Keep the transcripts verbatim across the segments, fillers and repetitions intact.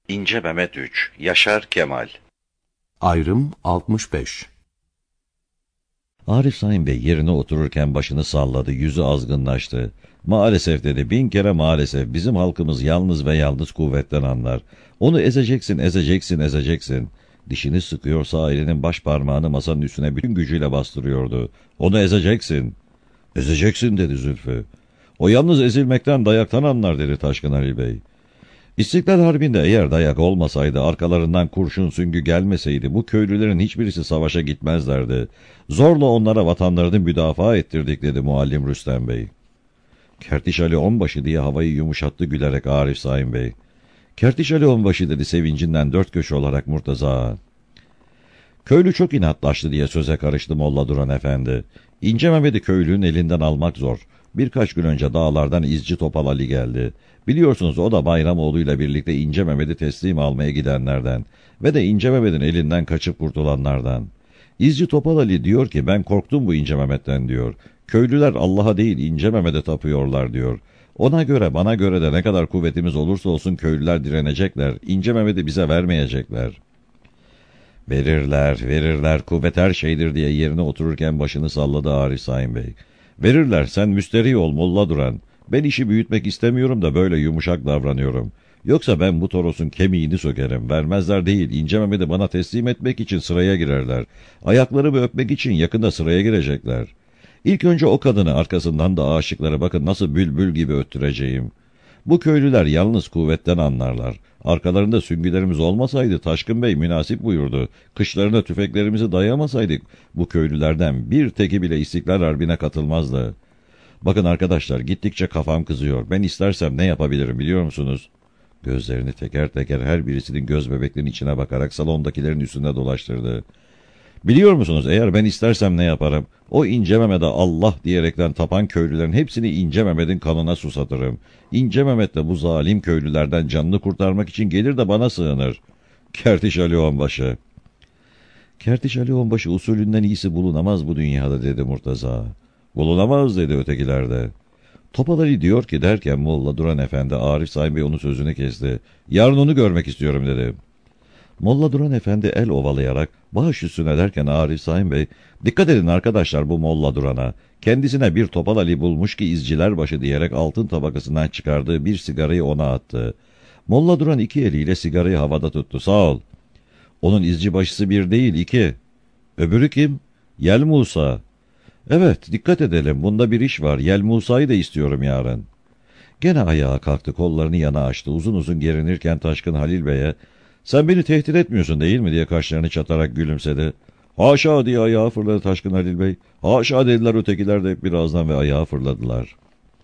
İnce Mehmet üç, Yaşar Kemal. Ayrım altmış beş. Arif Saim Bey yerine otururken başını salladı, yüzü azgınlaştı. Maalesef dedi, bin kere maalesef, bizim halkımız yalnız ve yalnız kuvvetten anlar. Onu ezeceksin, ezeceksin, ezeceksin. Dişini sıkıyor, sağ elinin baş parmağını masanın üstüne bütün gücüyle bastırıyordu. Onu ezeceksin. Ezeceksin dedi Zülfü. O yalnız ezilmekten, dayaktan anlar dedi Taşkın Ali Bey. İstiklal Harbi'nde eğer dayak olmasaydı, arkalarından kurşun süngü gelmeseydi, bu köylülerin hiçbirisi savaşa gitmezlerdi. Zorla onlara vatanlarını müdafaa ettirdik dedi Muallim Rüstem Bey. Kertiş Ali Onbaşı diye havayı yumuşattı gülerek Arif Saim Bey. Kertiş Ali Onbaşı dedi sevincinden dört köşe olarak Murtaza. Köylü çok inatlaştı diye söze karıştı Molla Duran Efendi. İnce Mehmet'i köylünün elinden almak zor. Birkaç gün önce dağlardan İzci Topal Ali geldi. Biliyorsunuz o da Bayramoğlu'yla birlikte İnce Mehmet'i teslim almaya gidenlerden ve de İnce Mehmet'in elinden kaçıp kurtulanlardan. İzci Topal Ali diyor ki ben korktum bu İnce Mehmet'ten diyor. Köylüler Allah'a değil İnce Mehmet'e tapıyorlar diyor. Ona göre bana göre de ne kadar kuvvetimiz olursa olsun köylüler direnecekler. İnce Mehmet'i bize vermeyecekler. Verirler, verirler, kuvvet her şeydir diye yerine otururken başını salladı Arif Saim Bey. Verirler, sen müsterih ol Molla Duran. Ben işi büyütmek istemiyorum da böyle yumuşak davranıyorum. Yoksa ben bu Toros'un kemiğini sökerim. Vermezler değil, İnce Mehmet'i bana teslim etmek için sıraya girerler. Ayaklarımı öpmek için yakında sıraya girecekler. İlk önce o kadını, arkasından da aşıkları bakın nasıl bülbül gibi öttüreceğim. Bu köylüler yalnız kuvvetten anlarlar. Arkalarında süngülerimiz olmasaydı Taşkın Bey münasip buyurdu. Kışlarına tüfeklerimizi dayamasaydık bu köylülerden bir teki bile İstiklal Harbi'ne katılmazdı. Bakın arkadaşlar gittikçe kafam kızıyor. Ben istersem ne yapabilirim biliyor musunuz? Gözlerini teker teker her birisinin göz bebeklerinin içine bakarak salondakilerin üstünde dolaştırdı. Biliyor musunuz eğer ben istersem ne yaparım? O İnce Mehmet'e Allah diyerekten tapan köylülerin hepsini İnce Mehmet'in kanına susatırım. İnce Mehmet de bu zalim köylülerden canını kurtarmak için gelir de bana sığınır. Kertiş Ali Onbaşı. Kertiş Ali Onbaşı usulünden iyisi bulunamaz bu dünyada dedi Murtaza. Bulunamaz dedi ötekiler de. Topal Ali diyor ki derken Molla Duran Efendi Arif Saim Bey onun sözünü kesti. Yarın onu görmek istiyorum dedi. Molla Duran Efendi el ovalayarak baş üstüne derken Arif Saim Bey, dikkat edin arkadaşlar bu Molla Duran'a. Kendisine bir Topal Ali bulmuş ki izciler başı diyerek altın tabakasından çıkardığı bir sigarayı ona attı. Molla Duran iki eliyle sigarayı havada tuttu. Sağ ol. Onun izci başısı bir değil iki. Öbürü kim? Yel Musa. Evet dikkat edelim bunda bir iş var. Yel Musa'yı da istiyorum yarın. Gene ayağa kalktı kollarını yana açtı. Uzun uzun gerinirken Taşkın Halil Bey'e sen beni tehdit etmiyorsun değil mi diye kaşlarını çatarak gülümsedi. Haşa diye ayağa fırladı Taşkın Halil Bey. Haşa dediler ötekiler de birazdan ve ayağa fırladılar.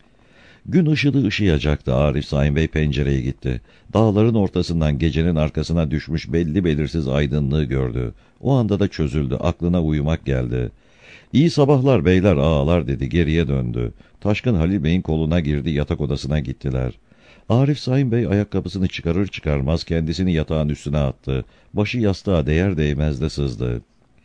Gün ışıdı ışıyacaktı. Arif Saim Bey pencereye gitti. Dağların ortasından gecenin arkasına düşmüş belli belirsiz aydınlığı gördü. O anda da çözüldü. Aklına uyumak geldi. İyi sabahlar beyler ağalar dedi geriye döndü. Taşkın Halil Bey'in koluna girdi yatak odasına gittiler. Arif Saim Bey ayakkabısını çıkarır çıkarmaz kendisini yatağın üstüne attı. Başı yastığa değer değmez de sızdı.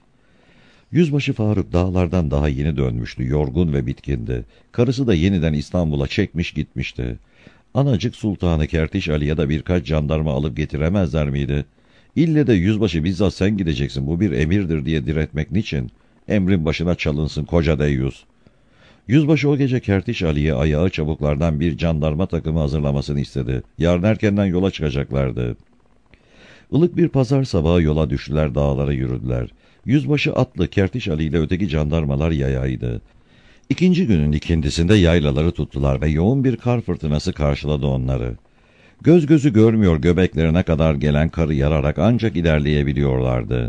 Yüzbaşı Faruk dağlardan daha yeni dönmüştü, yorgun ve bitkindi. Karısı da yeniden İstanbul'a çekmiş gitmişti. Anacık Sultanı Kertiş Ali ya da birkaç jandarma alıp getiremezler miydi? İlle de yüzbaşı bizzat sen gideceksin, bu bir emirdir diye diretmek niçin? Emrin başına çalınsın koca deyyus. Yüzbaşı o gece Kertiş Ali'ye ayağı çabuklardan bir jandarma takımı hazırlamasını istedi. Yarın erkenden yola çıkacaklardı. Ilık bir pazar sabahı yola düştüler, dağlara yürüdüler. Yüzbaşı atlı, Kertiş Ali ile öteki jandarmalar yayaydı. İkinci günün ikindisinde yaylaları tuttular ve yoğun bir kar fırtınası karşıladı onları. Göz gözü görmüyor göbeklerine kadar gelen karı yararak ancak ilerleyebiliyorlardı.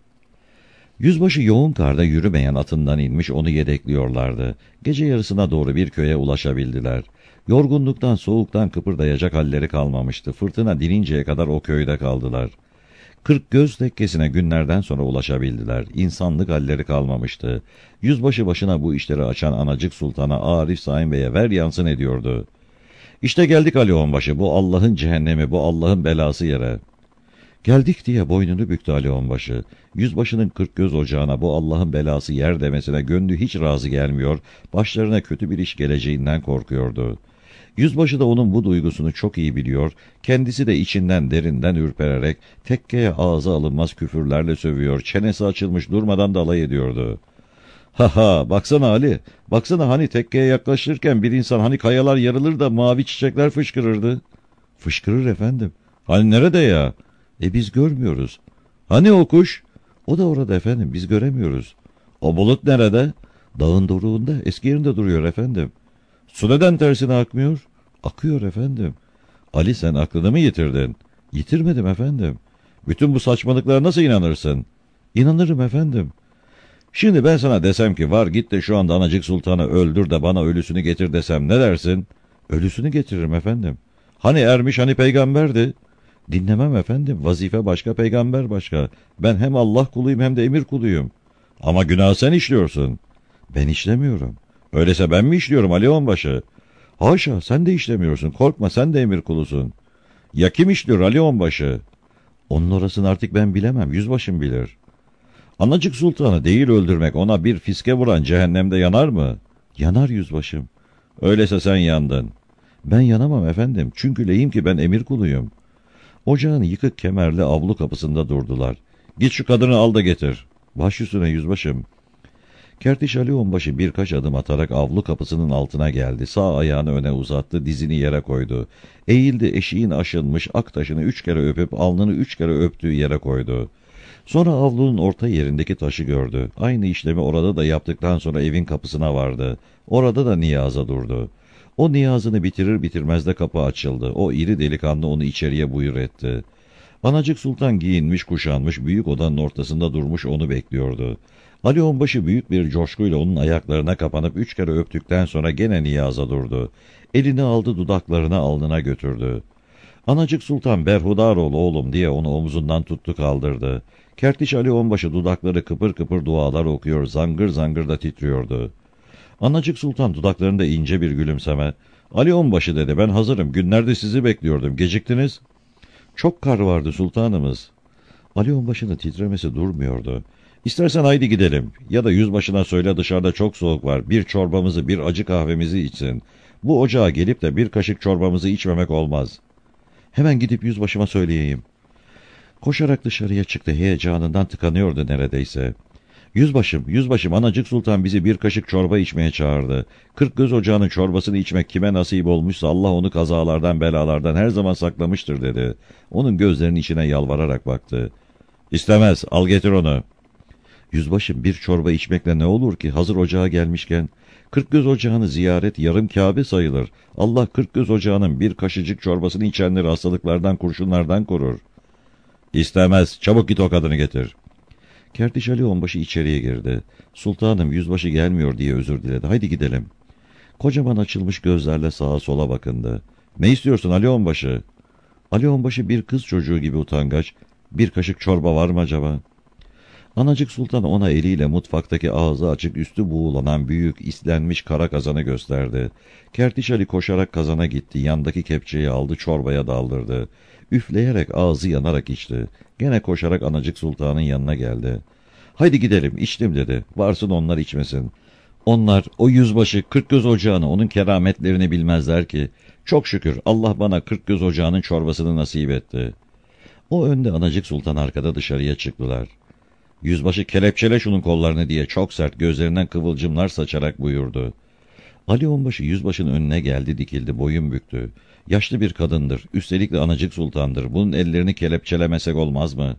Yüzbaşı yoğun karda yürümeyen atından inmiş onu yedekliyorlardı. Gece yarısına doğru bir köye ulaşabildiler. Yorgunluktan soğuktan kıpırdayacak halleri kalmamıştı. Fırtına dininceye kadar o köyde kaldılar. Kırk göz tekkesine günlerden sonra ulaşabildiler. İnsanlık halleri kalmamıştı. Yüzbaşı başına bu işleri açan Anacık Sultan'a Arif Saim Bey'e ver yansın ediyordu. İşte geldik Ali Onbaşı, bu Allah'ın cehennemi, bu Allah'ın belası yere. Geldik diye boynunu büktü Ali Onbaşı. Yüzbaşının kırk göz ocağına bu Allah'ın belası yer demesine gönlü hiç razı gelmiyor, başlarına kötü bir iş geleceğinden korkuyordu. Yüzbaşı da onun bu duygusunu çok iyi biliyor, kendisi de içinden derinden ürpererek tekkeye ağza alınmaz küfürlerle sövüyor, çenesi açılmış durmadan da alay ediyordu. Ha ha, baksana Ali, baksana hani tekkeye yaklaşırken bir insan hani kayalar yarılır da mavi çiçekler fışkırırdı. Fışkırır efendim. Hani nerede ya? E biz görmüyoruz. Hani o kuş? O da orada efendim, biz göremiyoruz. O bulut nerede? Dağın doruğunda, eski yerinde duruyor efendim. Su neden tersine akmıyor? Akıyor efendim. Ali, sen aklını mı yitirdin? Yitirmedim efendim. Bütün bu saçmalıklara nasıl inanırsın? İnanırım efendim. Şimdi ben sana desem ki var git de şu anda Anacık Sultan'ı öldür de bana ölüsünü getir desem ne dersin? Ölüsünü getiririm efendim. Hani ermiş, hani peygamberdi? Dinlemem efendim, vazife başka, peygamber başka. Ben hem Allah kuluyum hem de emir kuluyum. Ama günah sen işliyorsun. Ben işlemiyorum. Öyleyse ben mi işliyorum Ali Onbaşı? Haşa, sen de işlemiyorsun, korkma, sen de emir kulusun. Ya kim işliyor Ali Onbaşı? Onun orasını artık ben bilemem, yüzbaşım bilir. Anacık Sultan'ı değil öldürmek, ona bir fiske vuran cehennemde yanar mı? Yanar yüzbaşım. Öyleyse sen yandın. Ben yanamam efendim, çünkü lehim ki ben emir kuluyum. Ocağın yıkık kemerli avlu kapısında durdular. Git şu kadını al da getir. Baş üstüne yüzbaşım. Kertiş Ali Onbaşı birkaç adım atarak avlu kapısının altına geldi. Sağ ayağını öne uzattı, dizini yere koydu. Eğildi, eşiğin aşınmış ak taşını üç kere öpüp alnını üç kere öptüğü yere koydu. Sonra avlunun orta yerindeki taşı gördü. Aynı işlemi orada da yaptıktan sonra evin kapısına vardı. Orada da niyaza durdu. O niyazını bitirir bitirmez de kapı açıldı. O iri delikanlı onu içeriye buyur etti. Anacık Sultan giyinmiş kuşanmış büyük odanın ortasında durmuş onu bekliyordu. Ali Onbaşı büyük bir coşkuyla onun ayaklarına kapanıp üç kere öptükten sonra gene niyaza durdu. Elini aldı, dudaklarına alnına götürdü. Anacık Sultan berhudar ol oğlum diye onu omzundan tuttu kaldırdı. Kertiş Ali Onbaşı dudakları kıpır kıpır dualar okuyor, zangır zangır da titriyordu. Anacık Sultan dudaklarında ince bir gülümseme. Ali Onbaşı dedi, ben hazırım, günlerde sizi bekliyordum, geciktiniz. Çok kar vardı sultanımız. Ali Onbaşı'nın titremesi durmuyordu. İstersen haydi gidelim, ya da yüzbaşına söyle dışarıda çok soğuk var, bir çorbamızı bir acı kahvemizi içsin. Bu ocağa gelip de bir kaşık çorbamızı içmemek olmaz. Hemen gidip yüzbaşıma söyleyeyim. Koşarak dışarıya çıktı, heyecanından tıkanıyordu neredeyse. Yüzbaşım, yüzbaşım, Anacık Sultan bizi bir kaşık çorba içmeye çağırdı. Kırk göz ocağının çorbasını içmek kime nasip olmuşsa Allah onu kazalardan belalardan her zaman saklamıştır dedi. Onun gözlerinin içine yalvararak baktı. İstemez, al getir onu. Yüzbaşım, bir çorba içmekle ne olur ki hazır ocağa gelmişken? Kırk göz ocağını ziyaret yarım Kâbe sayılır. Allah kırk göz ocağının bir kaşıcık çorbasını içenleri hastalıklardan kurşunlardan korur. İstemez, çabuk git o kadını getir. Kertiş Ali Onbaşı içeriye girdi. Sultanım, yüzbaşı gelmiyor diye özür diledi. Haydi gidelim. Kocaman açılmış gözlerle sağa sola bakındı. Ne istiyorsun Ali Onbaşı? Ali Onbaşı bir kız çocuğu gibi utangaç. Bir kaşık çorba var mı acaba? Anacık Sultan ona eliyle mutfaktaki ağzı açık üstü buğulanan büyük islenmiş kara kazanı gösterdi. Kertiş Ali koşarak kazana gitti. Yandaki kepçeyi aldı, çorbaya daldırdı. Üfleyerek ağzı yanarak içti. Gene koşarak Anacık Sultan'ın yanına geldi. Haydi gidelim, içtim dedi. Varsın onlar içmesin. Onlar o yüzbaşı kırk göz ocağını, onun kerametlerini bilmezler ki. Çok şükür Allah bana kırk göz ocağının çorbasını nasip etti. O önde, Anacık Sultan arkada dışarıya çıktılar. Yüzbaşı kelepçele şunun kollarını diye çok sert gözlerinden kıvılcımlar saçarak buyurdu. Ali Onbaşı yüzbaşının önüne geldi, dikildi, boyun büktü. Yaşlı bir kadındır, üstelik de Anacık Sultan'dır. Bunun ellerini kelepçelemesek olmaz mı?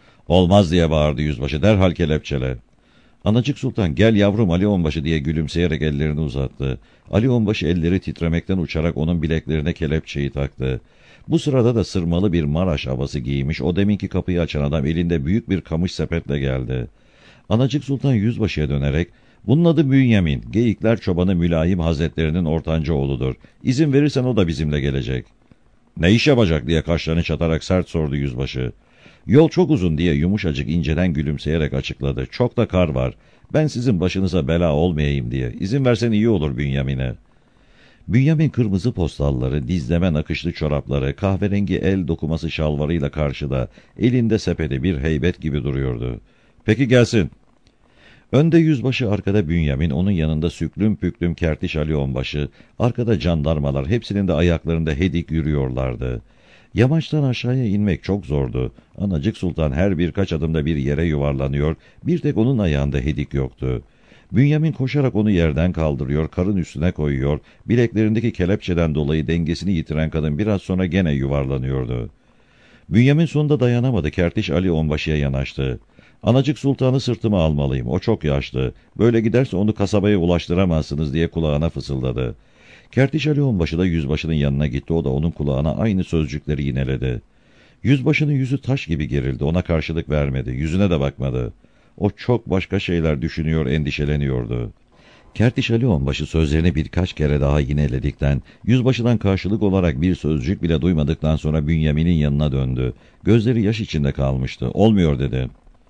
Olmaz diye bağırdı yüzbaşı, derhal kelepçele. Anacık Sultan, gel yavrum Ali Onbaşı diye gülümseyerek ellerini uzattı. Ali Onbaşı elleri titremekten uçarak onun bileklerine kelepçeyi taktı. Bu sırada da sırmalı bir Maraş havası giymiş, o deminki kapıyı açan adam elinde büyük bir kamış sepetle geldi. Anacık Sultan yüzbaşıya dönerek, bunun adı Bünyamin, Geyikler Çobanı Mülayim Hazretlerinin ortanca oğludur. İzin verirsen o da bizimle gelecek. Ne iş yapacak diye kaşlarını çatarak sert sordu yüzbaşı. Yol çok uzun diye yumuşacık inceden gülümseyerek açıkladı. Çok da kar var. Ben sizin başınıza bela olmayayım diye. İzin versen iyi olur Bünyamin'e. Bünyamin kırmızı postalları, dizleme nakışlı çorapları, kahverengi el dokuması şalvarıyla karşıda, elinde sepeti bir heybet gibi duruyordu. Peki gelsin. Önde yüzbaşı, arkada Bünyamin, onun yanında süklüm püklüm Kertiş Ali Onbaşı, arkada jandarmalar, hepsinin de ayaklarında hedik yürüyorlardı. Yamaçtan aşağıya inmek çok zordu. Anacık Sultan her birkaç adımda bir yere yuvarlanıyor, bir tek onun ayağında hedik yoktu. Bünyamin koşarak onu yerden kaldırıyor, karın üstüne koyuyor, bileklerindeki kelepçeden dolayı dengesini yitiren kadın biraz sonra gene yuvarlanıyordu. Bünyamin sonunda dayanamadı, Kertiş Ali Onbaşı'ya yanaştı. Anacık Sultan'ı sırtıma almalıyım, o çok yaşlı, böyle giderse onu kasabaya ulaştıramazsınız diye kulağına fısıldadı. Kertiş Ali Onbaşı da yüzbaşının yanına gitti, o da onun kulağına aynı sözcükleri yineledi. Yüzbaşının yüzü taş gibi gerildi, ona karşılık vermedi, yüzüne de bakmadı. O çok başka şeyler düşünüyor, endişeleniyordu. Kertiş Ali Onbaşı sözlerini birkaç kere daha yineledikten, yüzbaşıdan karşılık olarak bir sözcük bile duymadıktan sonra Bünyamin'in yanına döndü. Gözleri yaş içinde kalmıştı. Olmuyor dedi.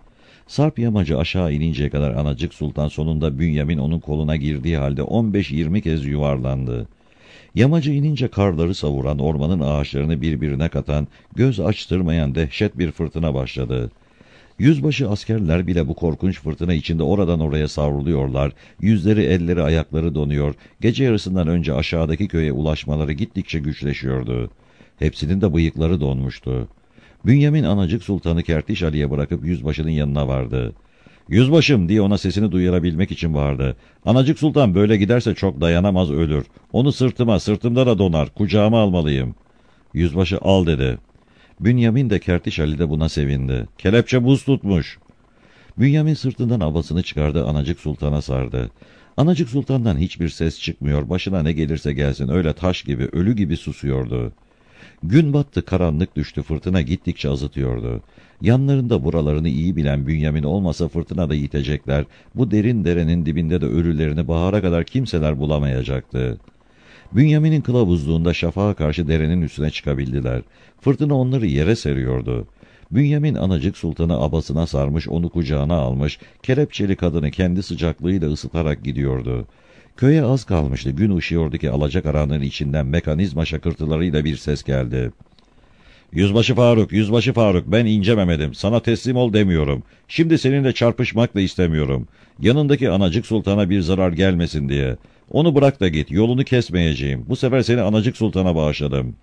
Sarp yamacı aşağı ininceye kadar Anacık Sultan sonunda Bünyamin onun koluna girdiği halde on beş yirmi kez yuvarlandı. Yamacı inince karları savuran, ormanın ağaçlarını birbirine katan, göz açtırmayan dehşet bir fırtına başladı. Yüzbaşı askerler bile bu korkunç fırtına içinde oradan oraya savruluyorlar, yüzleri, elleri, ayakları donuyor, gece yarısından önce aşağıdaki köye ulaşmaları gittikçe güçleşiyordu. Hepsinin de bıyıkları donmuştu. Bünyamin Anacık Sultan'ı Kertiş Ali'ye bırakıp yüzbaşının yanına vardı. "Yüzbaşım!" diye ona sesini duyurabilmek için bağırdı. "Anacık Sultan böyle giderse çok dayanamaz, ölür. Onu sırtıma, sırtımda da donar, kucağıma almalıyım." Yüzbaşı "Al" dedi. Bünyamin de Kertiş Ali de buna sevindi. "Kelepçe buz tutmuş." Bünyamin sırtından abasını çıkardı, Anacık Sultan'a sardı. Anacık Sultan'dan hiçbir ses çıkmıyor, başına ne gelirse gelsin öyle taş gibi, ölü gibi susuyordu. Gün battı, karanlık düştü, fırtına gittikçe azıtıyordu. Yanlarında buralarını iyi bilen Bünyamin olmasa fırtına da yitecekler, bu derin derenin dibinde de ölülerini bahara kadar kimseler bulamayacaktı. Bünyamin'in kılavuzluğunda şafağa karşı derenin üstüne çıkabildiler. Fırtına onları yere seriyordu. Bünyamin Anacık Sultan'ı abasına sarmış, onu kucağına almış, kelepçeli kadını kendi sıcaklığıyla ısıtarak gidiyordu. Köye az kalmıştı, gün ışıyordu ki alacakaranlığın içinden mekanizma şakırtılarıyla bir ses geldi. "Yüzbaşı Faruk, Yüzbaşı Faruk, ben İnce Mehmet'im, sana teslim ol demiyorum. Şimdi seninle çarpışmak da istemiyorum. Yanındaki Anacık Sultan'a bir zarar gelmesin diye. Onu bırak da git, yolunu kesmeyeceğim. Bu sefer seni Anacık Sultan'a bağışladım."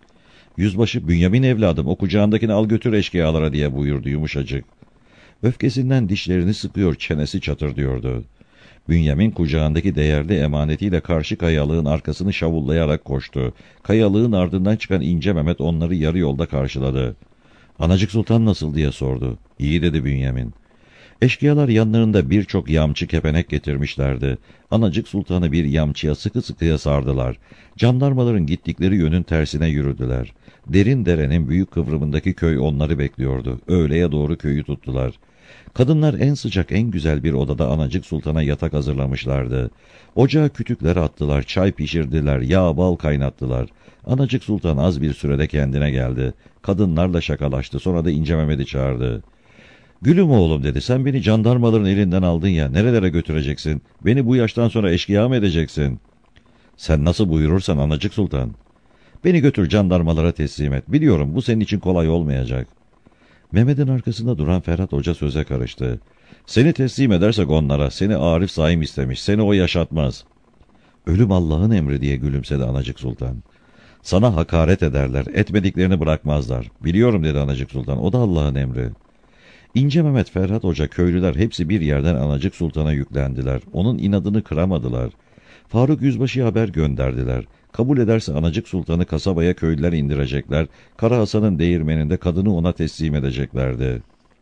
Yüzbaşı, "Bünyamin evladım, o kucağındakini al götür eşkıyalara" diye buyurdu yumuşacık. Öfkesinden dişlerini sıkıyor, çenesi çatırdıyordu. Bünyamin kucağındaki değerli emanetiyle karşı kayalığın arkasını şavullayarak koştu. Kayalığın ardından çıkan İnce Mehmet onları yarı yolda karşıladı. "Anacık Sultan nasıl?" diye sordu. "İyi" dedi Bünyamin. Eşkıyalar yanlarında birçok yamçı kepenek getirmişlerdi. Anacık Sultan'ı bir yamçıya sıkı sıkıya sardılar. Jandarmaların gittikleri yönün tersine yürüdüler. Derin derenin büyük kıvrımındaki köy onları bekliyordu. Öğleye doğru köyü tuttular. Kadınlar en sıcak, en güzel bir odada Anacık Sultan'a yatak hazırlamışlardı. Ocağa kütükler attılar, çay pişirdiler, yağ bal kaynattılar. Anacık Sultan az bir sürede kendine geldi. Kadınlarla şakalaştı, sonra da İnce Mehmet'i çağırdı. "Gülüm oğlum" dedi, "sen beni jandarmaların elinden aldın ya, nerelere götüreceksin? Beni bu yaştan sonra eşkıya mı edeceksin?" "Sen nasıl buyurursan Anacık Sultan." "Beni götür jandarmalara teslim et. Biliyorum bu senin için kolay olmayacak." Mehmet'in arkasında duran Ferhat Hoca söze karıştı. "Seni teslim edersek onlara, seni Arif Saim istemiş, seni o yaşatmaz." "Ölüm Allah'ın emri" diye gülümsedi Anacık Sultan. "Sana hakaret ederler, etmediklerini bırakmazlar." "Biliyorum" dedi Anacık Sultan, "o da Allah'ın emri." İnce Mehmet, Ferhat Hoca, köylüler hepsi bir yerden Anacık Sultan'a yüklendiler. Onun inadını kıramadılar. Faruk Yüzbaşı'ya haber gönderdiler. Kabul ederse Anacık Sultan'ı kasabaya köylüler indirecekler, Kara Hasan'ın değirmeninde kadını ona teslim edeceklerdi.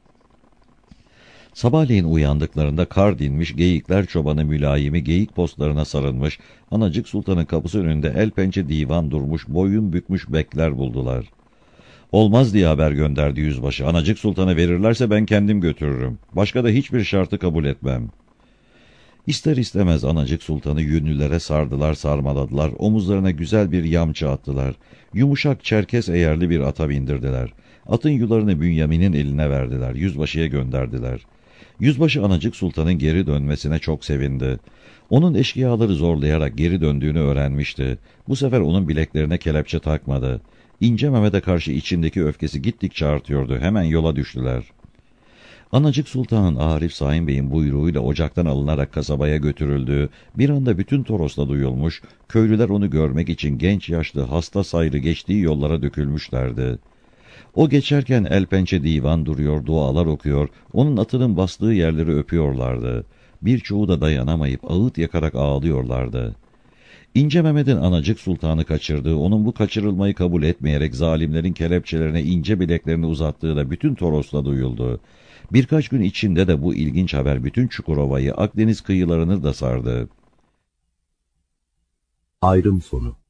Sabahleyin uyandıklarında kar dinmiş, geyikler çobanı mülayimi geyik postlarına sarılmış, Anacık Sultan'ın kapısı önünde el pençe divan durmuş, boyun bükmüş bekler buldular. "Olmaz" diye haber gönderdi yüzbaşı. "Anacık Sultan'ı verirlerse ben kendim götürürüm. Başka da hiçbir şartı kabul etmem." İster istemez Anacık Sultan'ı yünlülere sardılar, sarmaladılar, omuzlarına güzel bir yamçı attılar. Yumuşak Çerkes eğerli bir ata bindirdiler. Atın yularını Bünyamin'in eline verdiler, yüzbaşıya gönderdiler. Yüzbaşı Anacık Sultan'ın geri dönmesine çok sevindi. Onun eşkıyaları zorlayarak geri döndüğünü öğrenmişti. Bu sefer onun bileklerine kelepçe takmadı. İnce Mehmet'e karşı içindeki öfkesi gittikçe artıyordu. Hemen yola düştüler. Anacık Sultan'ın Arif Saim Bey'in buyruğuyla ocaktan alınarak kasabaya götürüldüğü bir anda bütün Toros'ta duyulmuş, köylüler onu görmek için genç yaşlı hasta sayrı geçtiği yollara dökülmüşlerdi. O geçerken el pençe divan duruyor, dualar okuyor, onun atının bastığı yerleri öpüyorlardı. Birçoğu da dayanamayıp ağıt yakarak ağlıyorlardı. İnce Mehmet'in Anacık Sultan'ı kaçırdığı, onun bu kaçırılmayı kabul etmeyerek zalimlerin kelepçelerine ince bileklerini uzattığı da bütün Toros'ta duyuldu. Birkaç gün içinde de bu ilginç haber bütün Çukurova'yı, Akdeniz kıyılarını da sardı. Ayrım sonu.